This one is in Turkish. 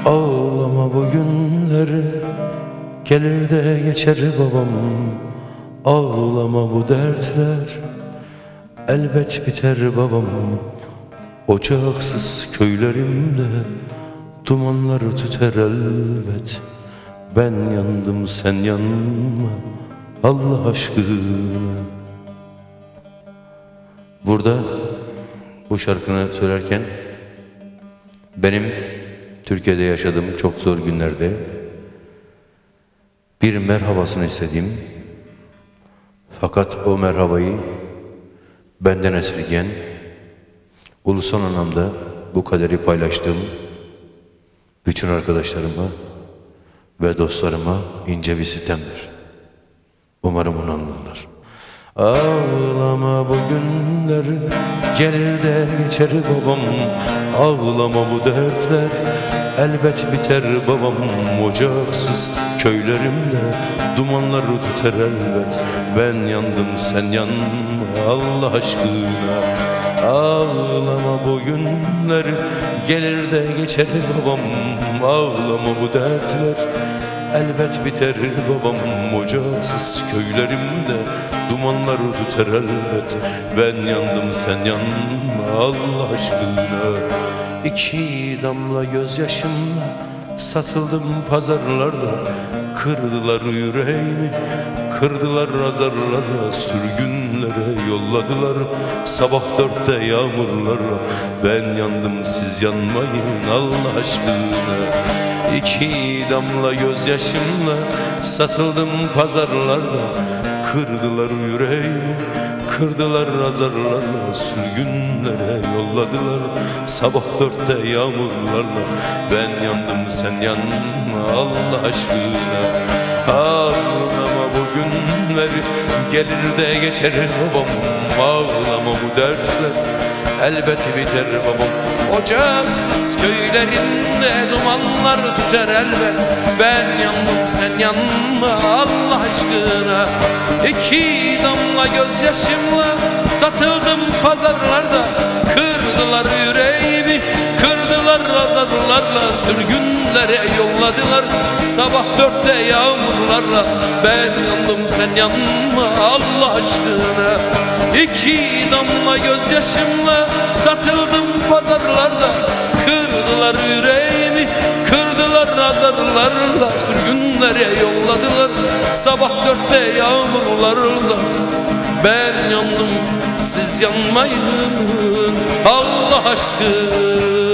Ağlama bu günleri, gelir de geçer babam. Ağlama bu dertler, elbet biter babam. Ocaksız köylerimde dumanları tüter elbet. Ben yandım sen yanma Allah aşkına. Burada bu şarkını söylerken benim Türkiye'de yaşadığım çok zor günlerde bir merhabasını istediğim, fakat o merhabayı benden esirgeyen, ulusal anlamda bu kaderi paylaştığım bütün arkadaşlarıma ve dostlarıma ince bir sitemdir. Umarım bunu anlarlar. Ağlama bu günler, gelir de geçer babam. Ağlama bu dertler, elbet biter babam. Ocaksız köylerimde dumanlar tüter elbet. Ben yandım sen yanma Allah aşkına. Ağlama bu günler, gelir de geçer babam. Ağlama bu dertler, elbet biter babam. Ocaksız köylerimde dumanlar tüter elbet. Ben yandım sen yanma Allah aşkına. İki damla gözyaşımla satıldım pazarlarda. Kırdılar yüreğimi, kırdılar azarlarla. Sürgünlere yolladılar sabah 4'te yağmurlarla. Ben yandım siz yanmayın Allah aşkına. İki damla gözyaşımla satıldım pazarlarda. Kırdılar yüreğimi, kırdılar azarlarla. Sürgünlere yolladılar sabah 4'te yağmurlarla. Ben yandım sen yanma Allah aşkına. Ağlama bu günleri, gelir de geçer babam. Ağlama bu dertler, elbet biter babam. Ocaksız köylerinde dumanlar tüter elbet. Ben yandım sen yanma Allah aşkına. İki damla gözyaşımla satıldım pazarlarda. Kırdılar yüreğimi, kırdılar azarlarla. Sürgünlere yolladılar sabah 4'te yağmurlarla. Ben yandım sen yanma Allah aşkına. İki damla gözyaşımla satıldım pazarlarda. Kırdılar yüreğimi, kırdılar azarlarla. Sürgünlere yolladılar sabah 4'te yağmurlarla. Ben yandım siz yanmayın Allah aşkına.